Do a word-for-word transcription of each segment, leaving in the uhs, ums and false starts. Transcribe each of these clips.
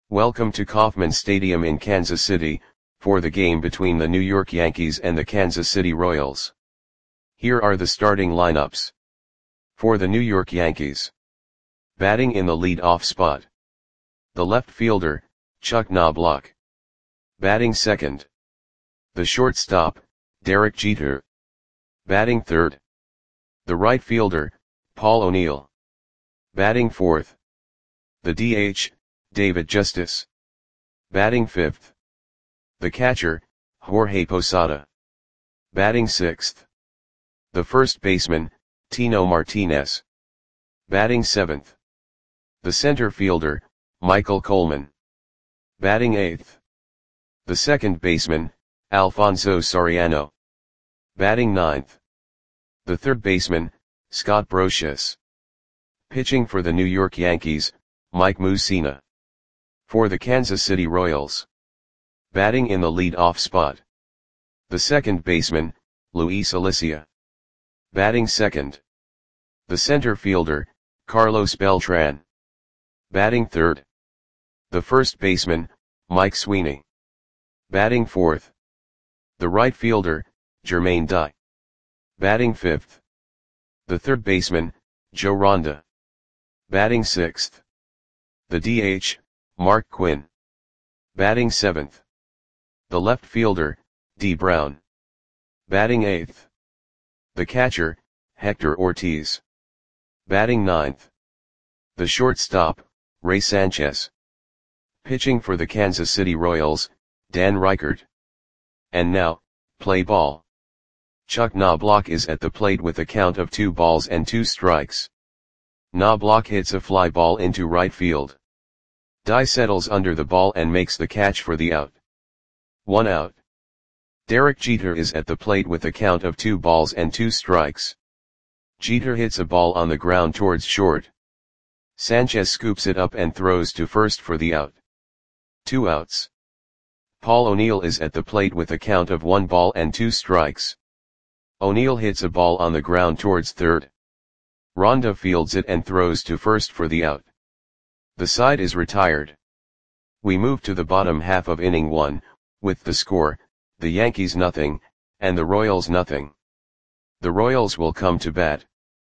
Welcome to Kauffman Stadium in Kansas City, for the game between the New York Yankees and the Kansas City Royals. Here are the starting lineups. For the New York Yankees. Batting in the lead-off spot. The left fielder, Chuck Knobloch. Batting second. The shortstop, Derek Jeter. Batting third. The right fielder, Paul O'Neill. Batting fourth. The D H, David Justice. Batting fifth. The catcher, Jorge Posada. Batting sixth. The first baseman, Tino Martinez. Batting seventh. The center fielder, Michael Coleman. Batting eighth. The second baseman, Alfonso Soriano. Batting ninth. The third baseman, Scott Brosius. Pitching for the New York Yankees, Mike Mussina. For the Kansas City Royals. Batting in the lead-off spot. The second baseman, Luis Alicia. Batting second. The center fielder, Carlos Beltran. Batting third. The first baseman, Mike Sweeney. Batting fourth. The right fielder, Jermaine Dye. Batting fifth. The third baseman, Joe Ronda. Batting sixth. The D H, Mark Quinn. Batting seventh. The left fielder, D. Brown. Batting eighth. The catcher, Hector Ortiz. Batting ninth. The shortstop, Ray Sanchez. Pitching for the Kansas City Royals, Dan Reichert. And now, play ball. Chuck Knobloch is at the plate with a count of two balls and two strikes. Knobloch hits a fly ball into right field. Dye settles under the ball and makes the catch for the out. One out. Derek Jeter is at the plate with a count of two balls and two strikes. Jeter hits a ball on the ground towards short. Sanchez scoops it up and throws to first for the out. Two outs. Paul O'Neill is at the plate with a count of one ball and two strikes. O'Neill hits a ball on the ground towards third. Ronda fields it and throws to first for the out. The side is retired. We move to the bottom half of inning one, with the score, the Yankees nothing, and the Royals nothing. The Royals will come to bat.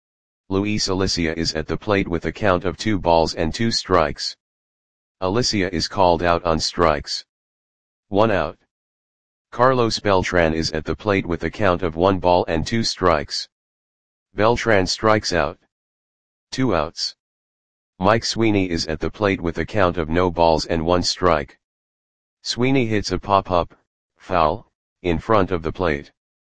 Luis Alicia is at the plate with a count of two balls and two strikes. Alicia is called out on strikes. One out. Carlos Beltran is at the plate with a count of one ball and two strikes. Beltran strikes out. Two outs. Mike Sweeney is at the plate with a count of no balls and one strike. Sweeney hits a pop-up, foul, in front of the plate.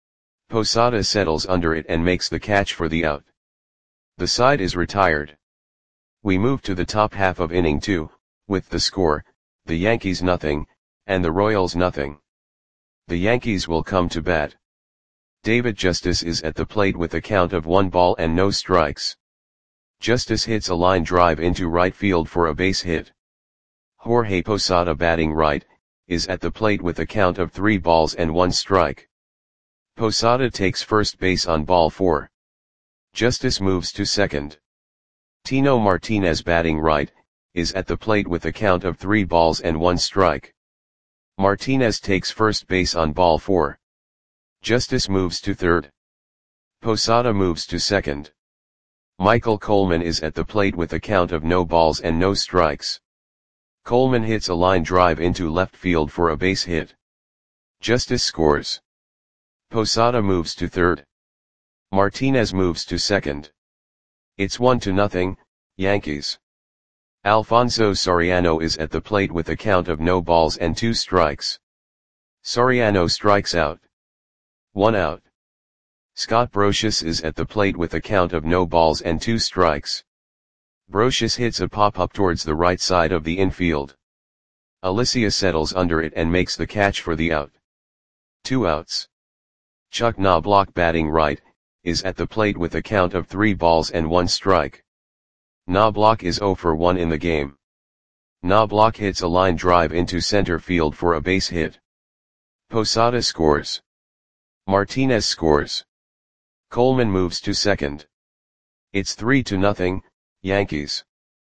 Posada settles under it and makes the catch for the out. The side is retired. We move to the top half of inning two, with the score, the Yankees nothing, and the Royals nothing. The Yankees will come to bat. David Justice is at the plate with a count of one ball and no strikes. Justice hits a line drive into right field for a base hit. Jorge Posada, batting right, is at the plate with a count of three balls and one strike. Posada takes first base on ball four. Justice moves to second. Tino Martinez, batting right, is at the plate with a count of three balls and one strike. Martinez takes first base on ball four. Justice moves to third. Posada moves to second. Michael Coleman is at the plate with a count of no balls and no strikes. Coleman hits a line drive into left field for a base hit. Justice scores. Posada moves to third. Martinez moves to second. It's one to nothing, Yankees. Alfonso Soriano is at the plate with a count of no balls and two strikes. Soriano strikes out. One out. Scott Brosius is at the plate with a count of no balls and two strikes. Brosius hits a pop-up towards the right side of the infield. Alicia settles under it and makes the catch for the out. Two outs. Chuck Knobloch, batting right, is at the plate with a count of three balls and one strike. Knobloch is zero for one in the game. Knobloch hits a line drive into center field for a base hit. Posada scores. Martinez scores. Coleman moves to second. It's three to nothing, Yankees.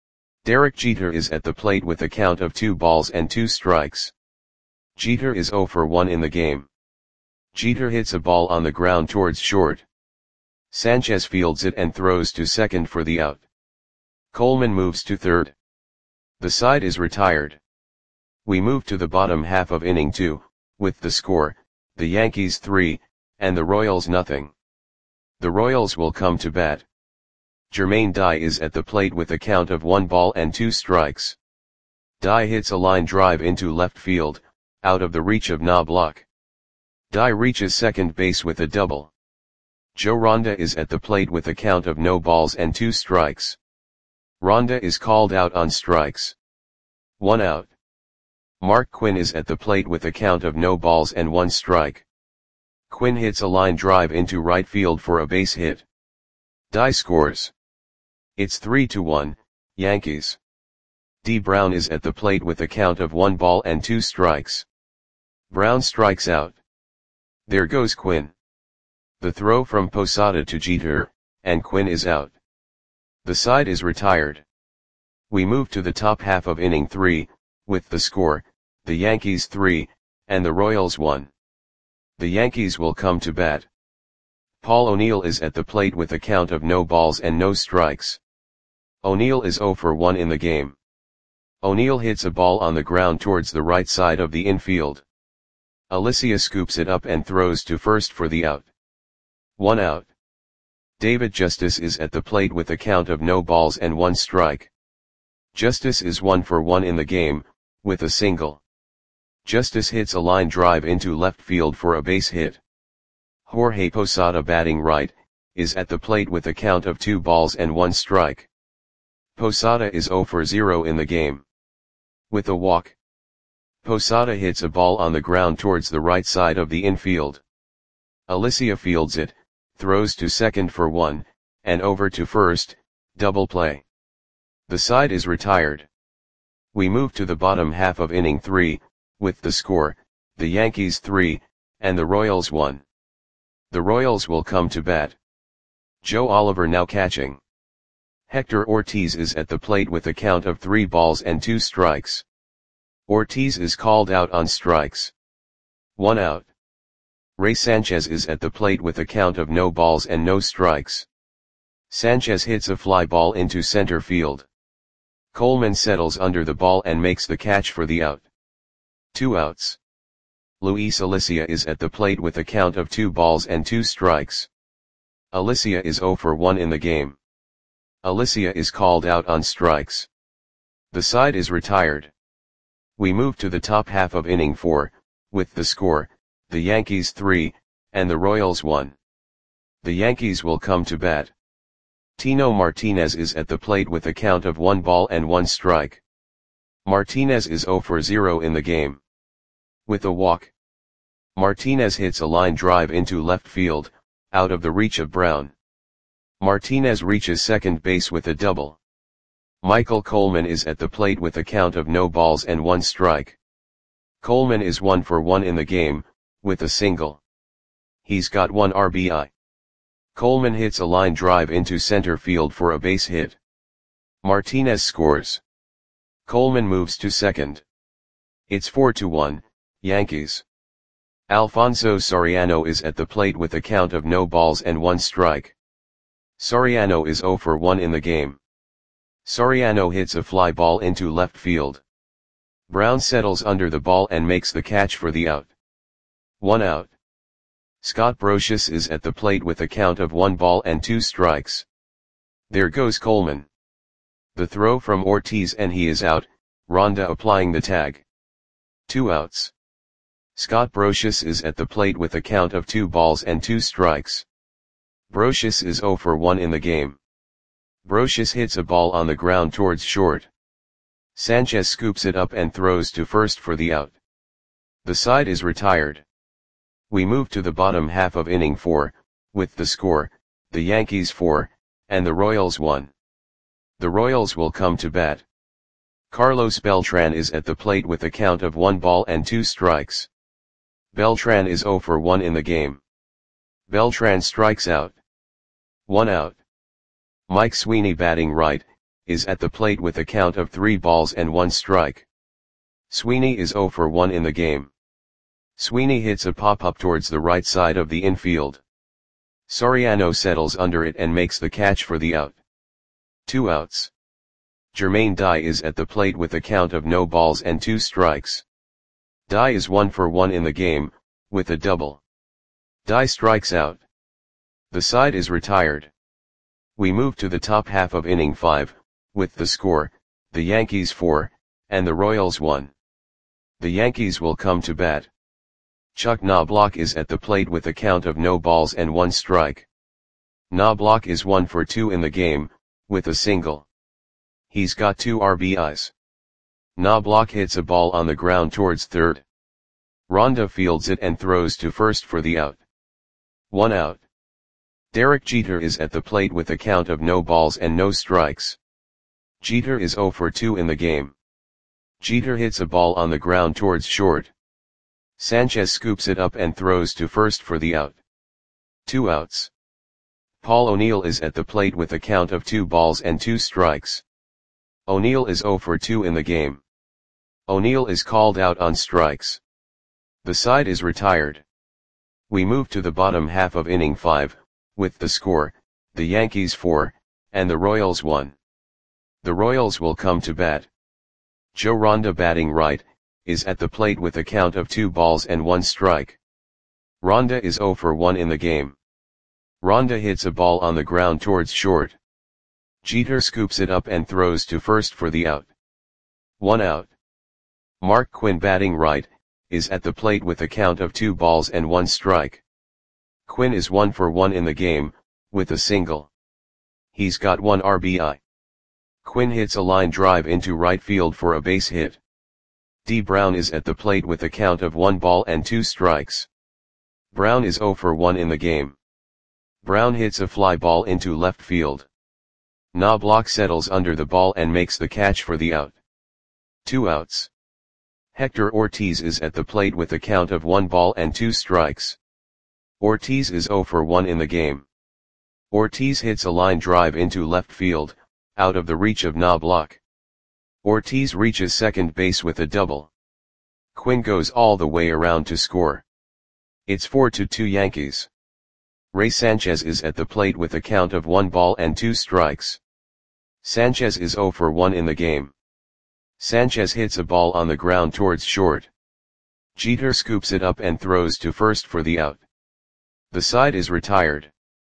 Derek Jeter is at the plate with a count of two balls and two strikes. Jeter is zero for one in the game. Jeter hits a ball on the ground towards short. Sanchez fields it and throws to second for the out. Coleman moves to third. The side is retired. We move to the bottom half of inning two, with the score, the Yankees three, and the Royals nothing. The Royals will come to bat. Jermaine Dye is at the plate with a count of one ball and two strikes. Dye hits a line drive into left field, out of the reach of Knobloch. Dye reaches second base with a double. Joe Ronda is at the plate with a count of no balls and two strikes. Ronda is called out on strikes. One out. Mark Quinn is at the plate with a count of no balls and one strike. Quinn hits a line drive into right field for a base hit. Dye scores. It's three to one, Yankees. D. Brown is at the plate with a count of one ball and two strikes. Brown strikes out. There goes Quinn. The throw from Posada to Jeter, and Quinn is out. The side is retired. We move to the top half of inning three, with the score, the Yankees three, and the Royals one. The Yankees will come to bat. Paul O'Neill is at the plate with a count of no balls and no strikes. O'Neill is zero for one in the game. O'Neill hits a ball on the ground towards the right side of the infield. Alicia scoops it up and throws to first for the out. One out. David Justice is at the plate with a count of no balls and one strike. Justice is one for one in the game, with a single. Justice hits a line drive into left field for a base hit. Jorge Posada, batting right, is at the plate with a count of two balls and one strike. Posada is zero for zero in the game. With a walk. Posada hits a ball on the ground towards the right side of the infield. Alicia fields it, throws to second for one, and over to first, double play. The side is retired. We move to the bottom half of inning three, with the score, the Yankees three, and the Royals one. The Royals will come to bat. Joe Oliver now catching. Hector Ortiz is at the plate with a count of three balls and two strikes. Ortiz is called out on strikes. One out. Ray Sanchez is at the plate with a count of no balls and no strikes. Sanchez hits a fly ball into center field. Coleman settles under the ball and makes the catch for the out. Two outs. Luis Alicia is at the plate with a count of two balls and two strikes. Alicia is zero for one in the game. Alicia is called out on strikes. The side is retired. We move to the top half of inning four, with the score, the Yankees three, and the Royals one. The Yankees will come to bat. Tino Martinez is at the plate with a count of one ball and one strike. Martinez is zero for zero in the game. With a walk. Martinez hits a line drive into left field, out of the reach of Brown. Martinez reaches second base with a double. Michael Coleman is at the plate with a count of no balls and one strike. Coleman is one for one in the game, with a single. He's got one R B I. Coleman hits a line drive into center field for a base hit. Martinez scores. Coleman moves to second. It's four to one, Yankees. Alfonso Soriano is at the plate with a count of no balls and one strike. Soriano is zero for one in the game. Soriano hits a fly ball into left field. Brown settles under the ball and makes the catch for the out. One out. Scott Brosius is at the plate with a count of one ball and two strikes. There goes Coleman. The throw from Ortiz and he is out, Ronda applying the tag. Two outs. Scott Brosius is at the plate with a count of two balls and two strikes. Brosius is zero for one in the game. Brosius hits a ball on the ground towards short. Sanchez scoops it up and throws to first for the out. The side is retired. We move to the bottom half of inning four, with the score, the Yankees four, and the Royals one. The Royals will come to bat. Carlos Beltran is at the plate with a count of one ball and two strikes. Beltran is zero for one in the game. Beltran strikes out. One out. Mike Sweeney batting right, is at the plate with a count of three balls and one strike. Sweeney is zero for one in the game. Sweeney hits a pop-up towards the right side of the infield. Soriano settles under it and makes the catch for the out. Two outs. Jermaine Dye is at the plate with a count of no balls and two strikes. Dye is one for one in the game, with a double. Dye strikes out. The side is retired. We move to the top half of inning five, with the score, the Yankees four, and the Royals one. The Yankees will come to bat. Chuck Knobloch is at the plate with a count of no balls and one strike. Knobloch is one for two in the game, with a single. He's got two R B Is. Knobloch hits a ball on the ground towards third. Ronda fields it and throws to first for the out. One out. Derek Jeter is at the plate with a count of no balls and no strikes. Jeter is zero for two in the game. Jeter hits a ball on the ground towards short. Sanchez scoops it up and throws to first for the out. Two outs. Paul O'Neill is at the plate with a count of two balls and two strikes. O'Neill is zero for two in the game. O'Neill is called out on strikes. The side is retired. We move to the bottom half of inning five, with the score, the Yankees four, and the Royals one. The Royals will come to bat. Joe Ronda, batting right, is at the plate with a count of two balls and one strike. Ronda is zero for one in the game. Ronda hits a ball on the ground towards short. Jeter scoops it up and throws to first for the out. One out. Mark Quinn, batting right, is at the plate with a count of two balls and one strike. Quinn is one for one in the game, with a single. He's got one R B I. Quinn hits a line drive into right field for a base hit. Dee Brown is at the plate with a count of one ball and two strikes. Brown is zero for one in the game. Brown hits a fly ball into left field. Knobloch settles under the ball and makes the catch for the out. Two outs. Hector Ortiz is at the plate with a count of one ball and two strikes. Ortiz is zero for one in the game. Ortiz hits a line drive into left field, out of the reach of Knobloch. Ortiz reaches second base with a double. Quinn goes all the way around to score. It's four to two Yankees. Ray Sanchez is at the plate with a count of one ball and two strikes. Sanchez is zero for one in the game. Sanchez hits a ball on the ground towards short. Jeter scoops it up and throws to first for the out. The side is retired.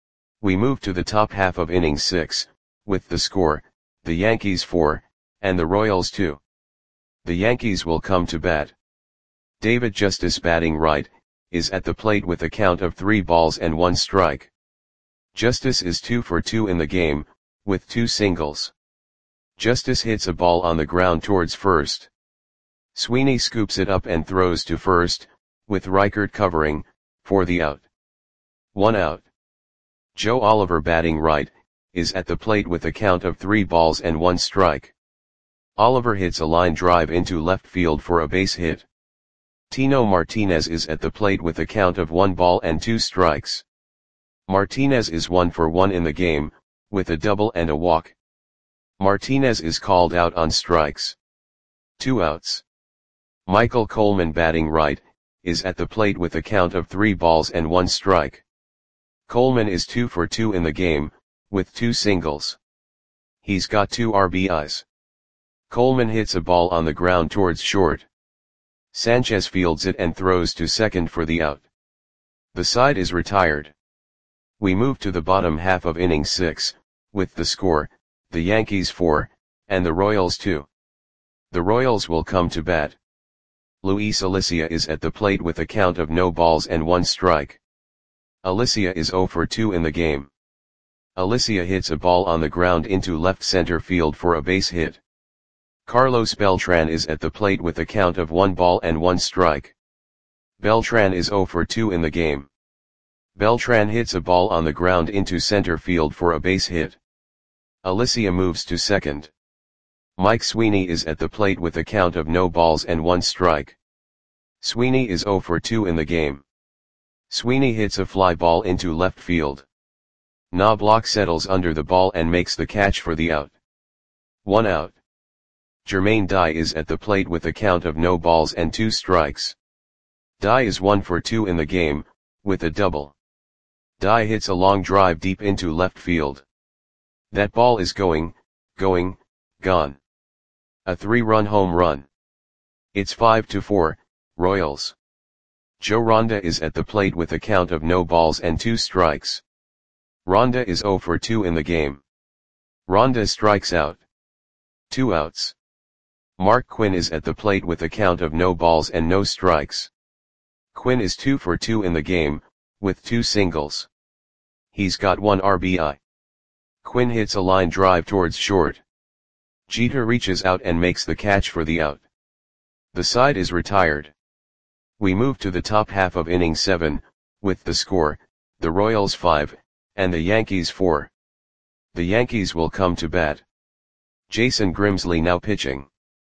We move to the top half of inning six, with the score, the Yankees four, and the Royals two. The Yankees will come to bat. David Justice, batting right, is at the plate with a count of three balls and one strike. Justice is two for two in the game, with two singles. Justice hits a ball on the ground towards first. Sweeney scoops it up and throws to first, with Reichert covering, for the out. One out. Joe Oliver, batting right, is at the plate with a count of three balls and one strike. Oliver hits a line drive into left field for a base hit. Tino Martinez is at the plate with a count of one ball and two strikes. Martinez is one for one in the game, with a double and a walk. Martinez is called out on strikes. Two outs. Michael Coleman, batting right, is at the plate with a count of three balls and one strike. Coleman is two for two in the game, with two singles. He's got two R B Is. Coleman hits a ball on the ground towards short. Sanchez fields it and throws to second for the out. The side is retired. We move to the bottom half of inning six, with the score, the Yankees four, and the Royals two. The Royals will come to bat. Luis Alicia is at the plate with a count of no balls and one strike. Alicia is zero for two in the game. Alicia hits a ball on the ground into left center field for a base hit. Carlos Beltran is at the plate with a count of one ball and one strike. Beltran is zero for two in the game. Beltran hits a ball on the ground into center field for a base hit. Alicia moves to second. Mike Sweeney is at the plate with a count of no balls and one strike. Sweeney is zero for two in the game. Sweeney hits a fly ball into left field. Knobloch settles under the ball and makes the catch for the out. one out. Jermaine Dye is at the plate with a count of no balls and two strikes. Dye is one for two in the game, with a double. Dye hits a long drive deep into left field. That ball is going, going, gone. A three-run home run. It's five to four, Royals. Joe Ronda is at the plate with a count of no balls and two strikes. Ronda is zero for two in the game. Ronda strikes out. Two outs. Mark Quinn is at the plate with a count of no balls and no strikes. Quinn is two for two in the game, with two singles. He's got one R B I. Quinn hits a line drive towards short. Jeter reaches out and makes the catch for the out. The side is retired. We move to the top half of inning seven, with the score, the Royals five, and the Yankees four. The Yankees will come to bat. Jason Grimsley now pitching.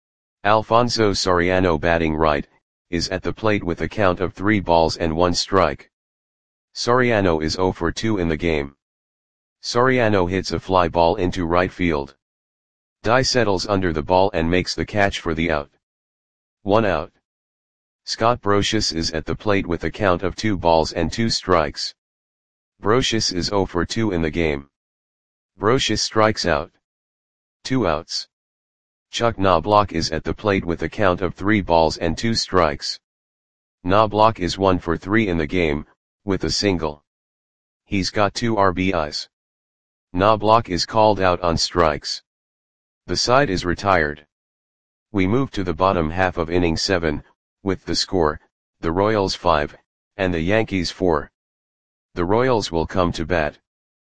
Alfonso Soriano batting right, is at the plate with a count of three balls and one strike. Soriano is zero for two in the game. Soriano hits a fly ball into right field. Dye settles under the ball and makes the catch for the out. One out. Scott Brosius is at the plate with a count of two balls and two strikes. Brosius is zero for two in the game. Brosius strikes out. Two outs. Chuck Knobloch is at the plate with a count of three balls and two strikes. Knobloch is one for three in the game, with a single. He's got two R B Is. Knobloch is called out on strikes. The side is retired. We move to the bottom half of inning seven, with the score, the Royals five, and the Yankees four. The Royals will come to bat.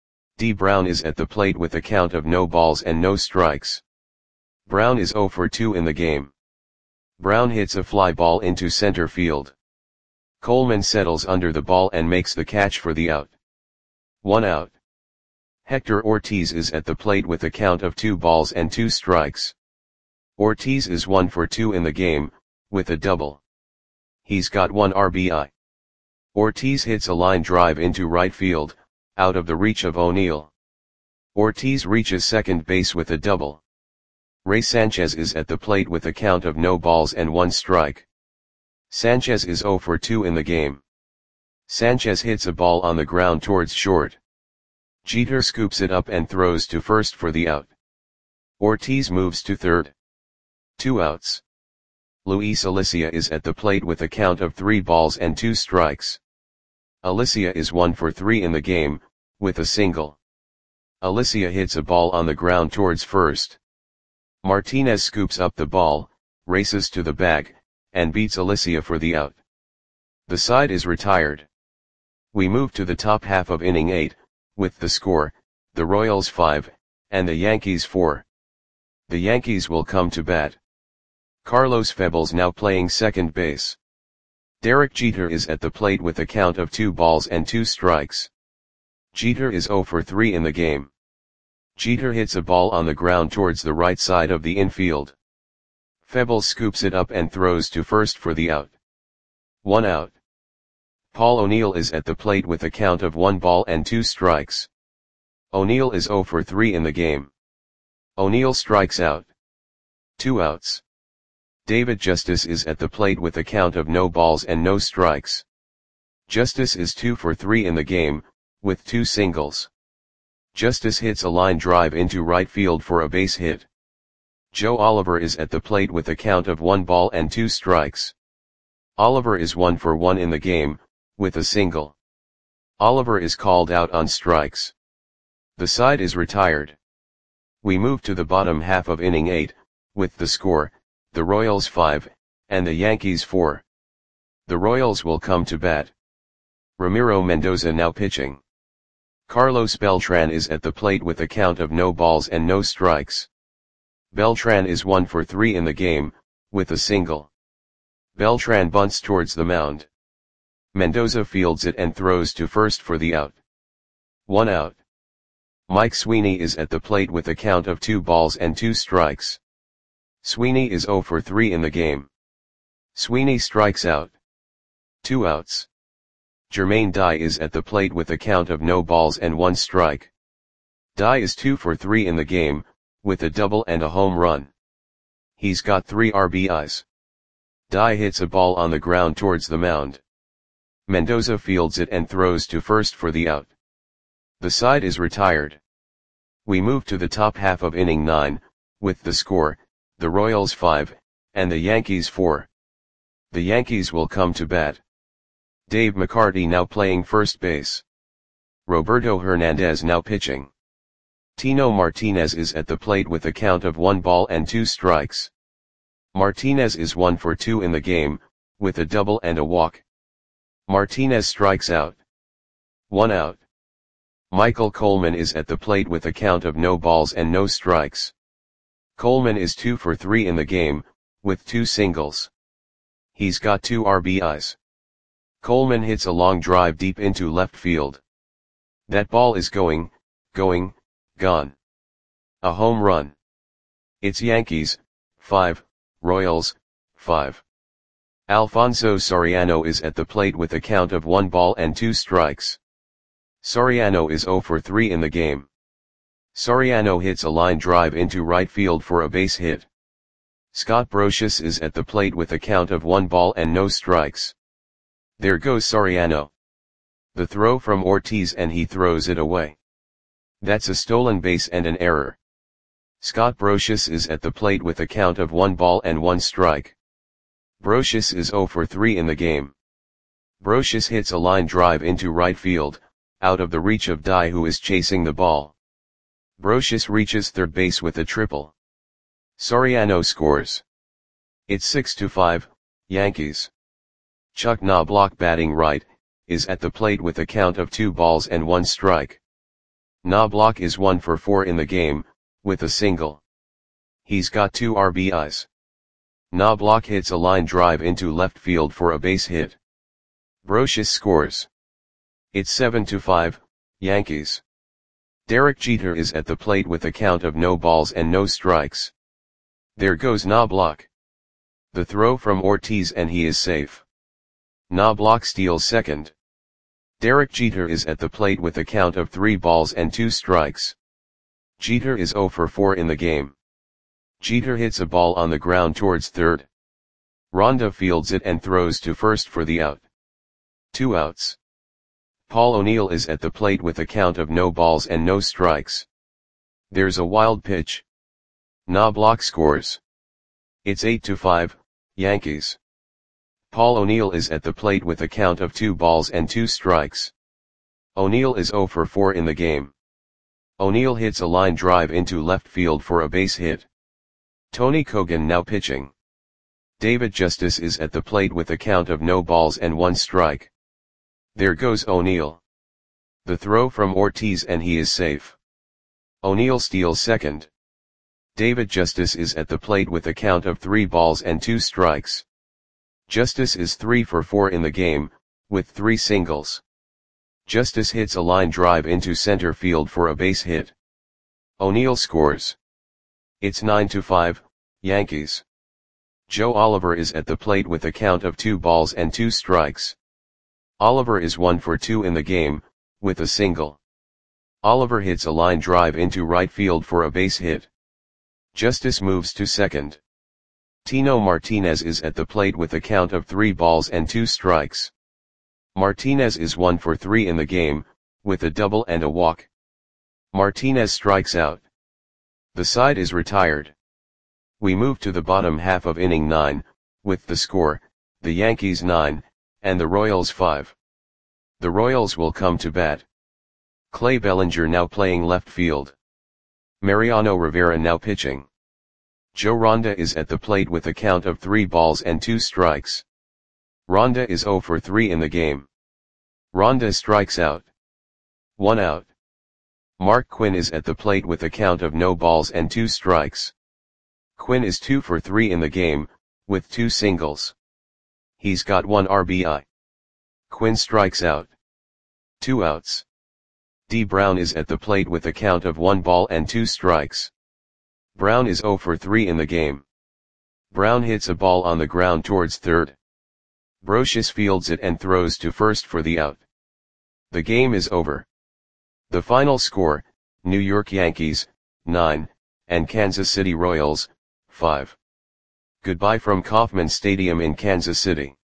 D. Brown is at the plate with a count of no balls and no strikes. Brown is zero for two in the game. Brown hits a fly ball into center field. Coleman settles under the ball and makes the catch for the out. One out. Hector Ortiz is at the plate with a count of two balls and two strikes. Ortiz is one for two in the game, with a double. He's got one R B I. Ortiz hits a line drive into right field, out of the reach of O'Neill. Ortiz reaches second base with a double. Ray Sanchez is at the plate with a count of no balls and one strike. Sanchez is zero for two in the game. Sanchez hits a ball on the ground towards short. Jeter scoops it up and throws to first for the out. Ortiz moves to third. Two outs. Luis Alicia is at the plate with a count of three balls and two strikes. Alicia is one for three in the game, with a single. Alicia hits a ball on the ground towards first. Martinez scoops up the ball, races to the bag, and beats Alicia for the out. The side is retired. We move to the top half of inning eight, with the score, the Royals five, and the Yankees four. The Yankees will come to bat. Carlos Febles now playing second base. Derek Jeter is at the plate with a count of two balls and two strikes. Jeter is zero for three in the game. Jeter hits a ball on the ground towards the right side of the infield. Febles scoops it up and throws to first for the out. One out. Paul O'Neill is at the plate with a count of one ball and two strikes. O'Neill is zero for three in the game. O'Neill strikes out. Two outs. David Justice is at the plate with a count of no balls and no strikes. Justice is two for three in the game, with two singles. Justice hits a line drive into right field for a base hit. Joe Oliver is at the plate with a count of one ball and two strikes. Oliver is one for one in the game, with a single. Oliver is called out on strikes. The side is retired. We move to the bottom half of inning eight, with the score, the Royals five, and the Yankees four. The Royals will come to bat. Ramiro Mendoza now pitching. Carlos Beltran is at the plate with a count of no balls and no strikes. Beltran is one for three in the game, with a single. Beltran bunts towards the mound. Mendoza fields it and throws to first for the out. One out. Mike Sweeney is at the plate with a count of two balls and two strikes. Sweeney is zero for three in the game. Sweeney strikes out. Two outs. Jermaine Dye is at the plate with a count of no balls and one strike. Dye is two for three in the game, with a double and a home run. He's got three R B Is. Dye hits a ball on the ground towards the mound. Mendoza fields it and throws to first for the out. The side is retired. We move to the top half of inning nine, with the score, the Royals five, and the Yankees four. The Yankees will come to bat. Dave McCarty now playing first base. Roberto Hernandez now pitching. Tino Martinez is at the plate with a count of one ball and two strikes. Martinez is one for two in the game, with a double and a walk. Martinez strikes out. One out. Michael Coleman is at the plate with a count of no balls and no strikes. Coleman is two for three in the game, with two singles. He's got two R B Is. Coleman hits a long drive deep into left field. That ball is going, going, gone. A home run. It's Yankees, five, Royals, five. Alfonso Soriano is at the plate with a count of one ball and two strikes. Soriano is zero for three in the game. Soriano hits a line drive into right field for a base hit. Scott Brosius is at the plate with a count of one ball and no strikes. There goes Soriano. The throw from Ortiz and he throws it away. That's a stolen base and an error. Scott Brosius is at the plate with a count of one ball and one strike. Brosius is zero for three in the game. Brosius hits a line drive into right field, out of the reach of Dye who is chasing the ball. Brosius reaches third base with a triple. Soriano scores. It's six to five, Yankees. Chuck Knobloch batting right, is at the plate with a count of two balls and one strike. Knobloch is one for four in the game, with a single. He's got two R B Is. Knobloch hits a line drive into left field for a base hit. Brosius scores. It's seven to five, Yankees. Derek Jeter is at the plate with a count of no balls and no strikes. There goes Knobloch. The throw from Ortiz and he is safe. Knobloch steals second. Derek Jeter is at the plate with a count of three balls and two strikes. Jeter is zero for four in the game. Jeter hits a ball on the ground towards third. Ronda fields it and throws to first for the out. Two outs. Paul O'Neill is at the plate with a count of no balls and no strikes. There's a wild pitch. Knobloch scores. It's eight to five, Yankees. Paul O'Neill is at the plate with a count of two balls and two strikes. O'Neill is zero for four in the game. O'Neill hits a line drive into left field for a base hit. Tony Kogan now pitching. David Justice is at the plate with a count of no balls and one strike. There goes O'Neill. The throw from Ortiz and he is safe. O'Neill steals second. David Justice is at the plate with a count of three balls and two strikes. Justice is three for four in the game, with three singles. Justice hits a line drive into center field for a base hit. O'Neill scores. It's nine to five, Yankees. Joe Oliver is at the plate with a count of two balls and two strikes. Oliver is one for two in the game, with a single. Oliver hits a line drive into right field for a base hit. Justice moves to second. Tino Martinez is at the plate with a count of three balls and two strikes. Martinez is one for three in the game, with a double and a walk. Martinez strikes out. The side is retired. We move to the bottom half of inning nine, with the score, the Yankees nine, and the Royals five. The Royals will come to bat. Clay Bellinger now playing left field. Mariano Rivera now pitching. Joe Ronda is at the plate with a count of three balls and two strikes. Ronda is zero for three in the game. Ronda strikes out. One out. Mark Quinn is at the plate with a count of no balls and two strikes. Quinn is two for three in the game, with two singles. He's got one R B I. Quinn strikes out. Two outs. D. Brown is at the plate with a count of one ball and two strikes. Brown is zero for three in the game. Brown hits a ball on the ground towards third. Brosius fields it and throws to first for the out. The game is over. The final score, New York Yankees, nine, and Kansas City Royals, five. Goodbye from Kauffman Stadium in Kansas City.